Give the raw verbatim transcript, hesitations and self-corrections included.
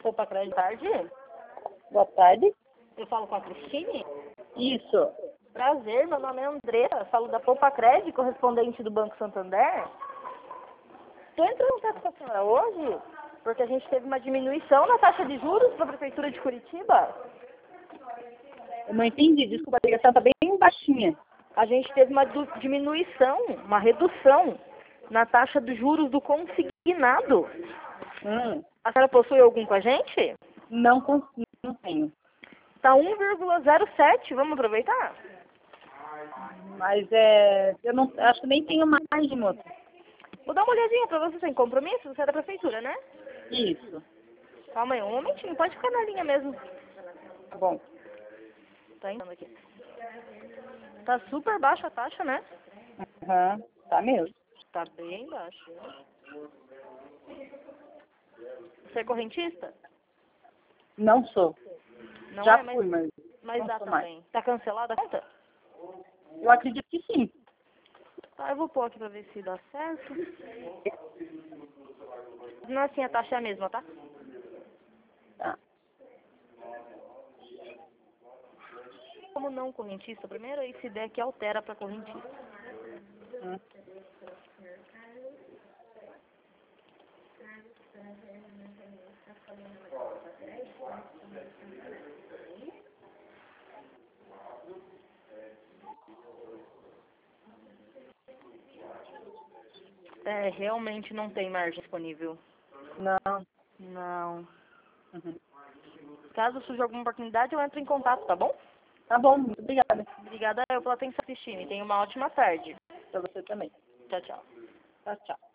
Poupa Crédito, boa tarde. Boa tarde. Eu falo com a Cristine? Isso. Prazer, meu nome é Andressa, falo da Poupa Crédito, correspondente do Banco Santander. Estou entrando em contato com a senhora hoje, porque a gente teve uma diminuição na taxa de juros para a Prefeitura de Curitiba. Eu não entendi, desculpa, a ligação está bem baixinha. A gente teve uma diminuição, uma redução na taxa de juros do consignado. Hum, A senhora possui algum com a gente? não, consigo, não tenho. Está um vírgula zero sete, vamos aproveitar? Mas é, eu não, acho que nem tenho mais de moto. Vou dar uma olhadinha para você sem compromisso, você é da Prefeitura, né? Isso. Calma aí, um momentinho, pode ficar na linha mesmo. Tá bom. Tá entrando aqui. Tá super baixa a taxa, né? Aham, tá mesmo. Tá bem baixa. Você é correntista? Não sou. Não Já é, mas, fui, mas mas não dá sou também. Tá cancelada a conta? eu acredito que sim. Tá, eu vou pôr aqui pra ver se dá certo. Não, assim, a taxa é a mesma, tá? Tá. Como não correntista primeiro, aí se der aqui altera pra correntista. Hum. É, realmente não tem margem disponível. Não. Não. Uhum. Caso surja alguma oportunidade, eu entro em contato, tá bom? Tá bom, muito obrigada. Obrigada eu pela atenção, Cristine. Tenha uma ótima tarde. Pra você também. Tchau, tchau. Tchau, tchau.